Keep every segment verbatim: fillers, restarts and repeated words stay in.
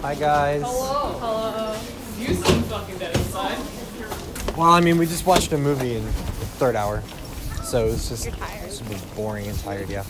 Hi guys. Hello. Hello. You seem fucking dead inside. Well, I mean, we just watched a movie in the third hour, so it's just You're tired. it's just boring and tired. Yeah.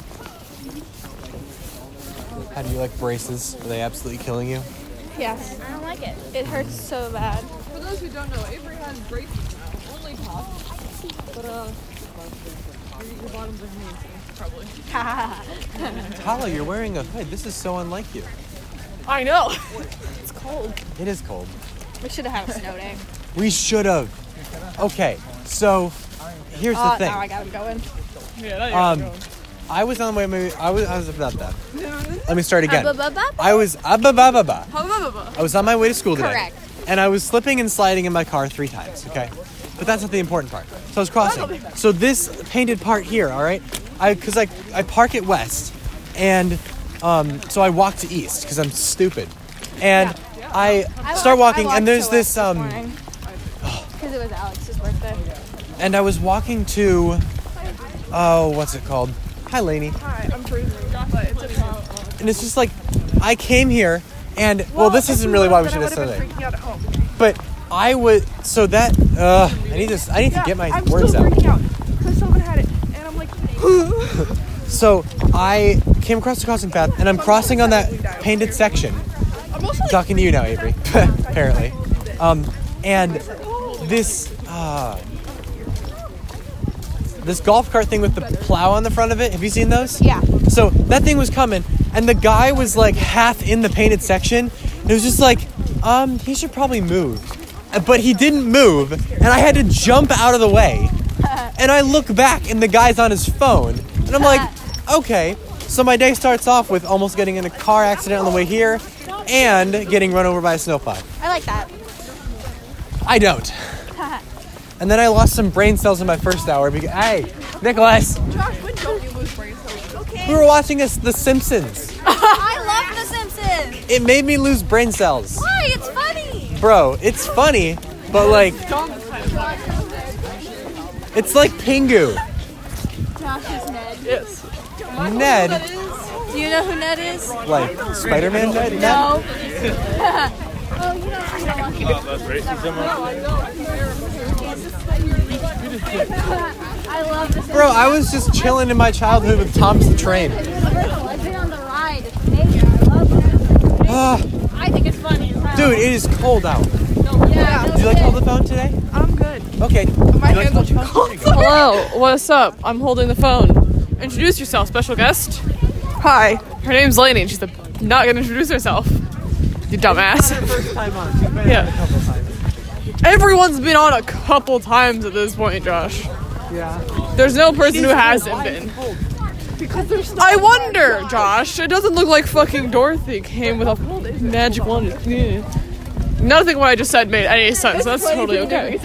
How do you like braces? Are they absolutely killing you? Yes. I don't like it. It hurts so bad. For those who don't know, Avery has braces now. Only top. But, uh, your, your bottoms are amazing, probably. Tala, you're wearing a hood. This is so unlike you. I know. It's cold. It is cold. We should have had a snow day. We should have. Okay, so here's Oh, the thing. now I got him going. Yeah, that Um, going. I was on the way. Maybe I was. I was about that. Let me start again. Ba-ba-ba-ba. I was. Abba-ba-ba-ba. Ba-ba-ba-ba. I was on my way to school today. Correct. And I was slipping and sliding in my car three times, okay? But that's not the important part. So I was crossing. So this painted part here, all right? I Because I, I park it west, and um, so I walk to east because I'm stupid. And I start walking, and there's this... um, Because it was Alex's birthday. And I was walking to... Oh, what's it called? Hi, Lainey. Hi, I'm freezing. But it's okay. And it's just like, I came here, and... Well, this isn't really why we should have said that. freaking out at home. But I would... So that... Uh, I need to, I need to get my I'm words still out. freaking out because someone had it, and I'm like, So I came across the crossing path, and I'm crossing on that painted section. I'm also like, Talking to you now, Avery. Apparently. Um, and this uh, this golf cart thing with the plow on the front of it. Have you seen those? Yeah. So that thing was coming, and the guy was like half in the painted section. And it was just like, um, he should probably move. Uh, But he didn't move, and I had to jump out of the way. And I look back, and the guy's on his phone. And I'm like, okay. So my day starts off with almost getting in a car accident on the way here and getting run over by a snowplow. I like that. I don't. And then I lost some brain cells in my first hour because, hey, Nicholas, Josh, when don't you lose brain cells? Okay. we were watching this, The Simpsons. I love The Simpsons. It made me lose brain cells. Why? It's funny. Bro, it's funny, but like, it's like Pingu. Josh is Ned. Yes. Ned, Do you know who Ned is? like Spider-Man Ned? Ned? No. Oh, you don't know. I love this. Bro, I was just chilling in my childhood with Tom's the Train. I've been on the ride. It's amazing. I love it. Ah, I think it's funny. dude, it is cold out. Yeah. Did you like hold the phone today? I'm good. Okay. My Would you like hands to are hold the phone? Hello, what's up? I'm holding the phone. Introduce yourself, special guest. Hi. Her name's Lainey, and she's the, not gonna introduce herself. You dumbass. First time on. She's been Yeah. on a couple times. Everyone's been on a couple times at this point, Josh. Yeah. There's no person who hasn't Why is been. it cold? Because there's I wonder, Josh. It doesn't look like fucking Dorothy came with a magic wand. Yeah. Nothing what I just said made any sense. That's totally okay.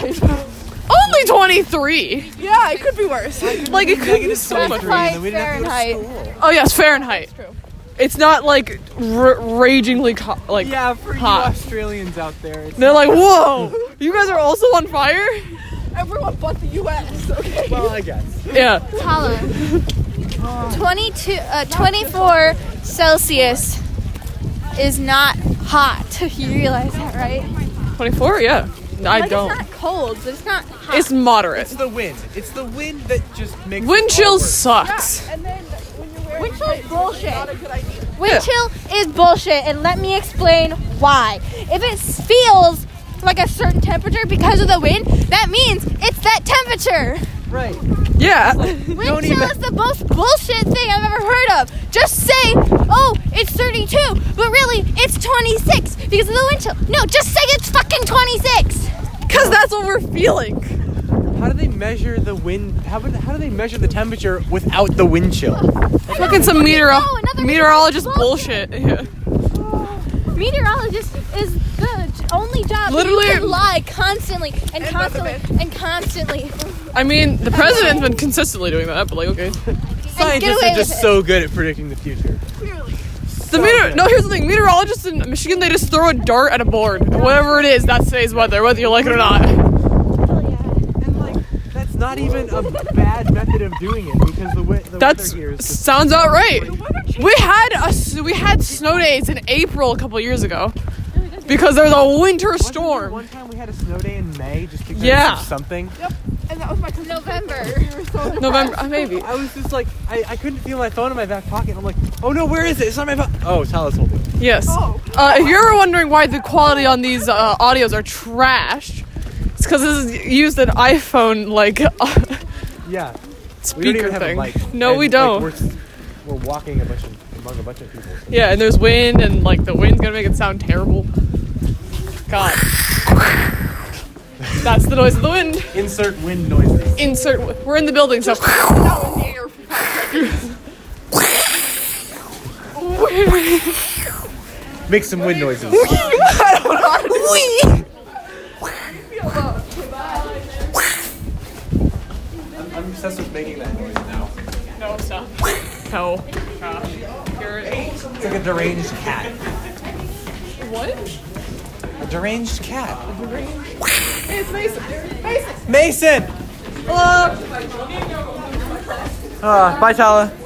Only twenty-three. Yeah, it could be worse. Like it could be so much Three, worse. and then we didn't have to go to Fahrenheit. school. Oh yes, Fahrenheit. It's not like r- ragingly co- like Yeah, for hot. you Australians out there. It's They're like, whoa, you guys are also on fire? Everyone but the U S, okay? well, I guess. Yeah. Tala. twenty-two, uh, twenty-four Celsius is not hot. You realize that, right? twenty-four? Yeah. I Like, don't. It's not cold, but it's not hot. It's moderate. It's the wind. It's the wind that just makes Wind it all chill worse. sucks. Wind chill is bullshit. Wind chill is bullshit, and let me explain why. If it feels like a certain temperature because of the wind, that means it's that temperature. Right. Yeah. Wind Don't chill even- is the most bullshit thing I've ever heard of. Just say, oh, it's thirty-two, but really, it's twenty-six because of the wind chill. No, just say it's fucking twenty-six. Because that's what we're feeling. How do they measure the wind? How, would- how do they measure the temperature without the wind chill? Fucking some meteoro- No, another meteorologist bullshit. bullshit. Yeah. Meteorologist is the only job Literally- you can lie constantly and constantly and constantly. I mean, the president's been consistently doing that, but like, okay. Scientists away are just with it. so good at predicting the future. The meteor- no, here's the thing. Meteorologists in Michigan, they just throw a dart at a board. And whatever it is, that's today's weather, whether you like it or not. And like, that's not even a bad method of doing it because the, wi- the That's weather here is just sounds about right. We had a s- we had snow days in April a couple years ago because there was a winter Wasn't there storm. one time we had a snow day in May just because Yeah. of something. And that was my cousin. November. November, uh, maybe. I was just like, I, I couldn't feel my phone in my back pocket. I'm like, oh no, where is it? It's not my phone. Oh, Tyler's holding it. Yes. Oh. Uh, if you're wondering why the quality on these uh, audios are trash, it's because this is used an iPhone like uh, Yeah. We don't speaker even have thing. a mic. No, And, we like, don't. we're, we're walking a bunch of, among a bunch of people. Yeah, and there's wind, and like the wind's gonna make it sound terrible. God. That's the noise of the wind. Insert wind noises. Insert. We're in the building, so. Make some wind noises. I'm, I'm obsessed with making that noise now. No, stop. No. Gosh. You're It's like a deranged cat. what? A deranged cat. It's Mason. Mason. Mason! Hello! Uh, bye, Tala.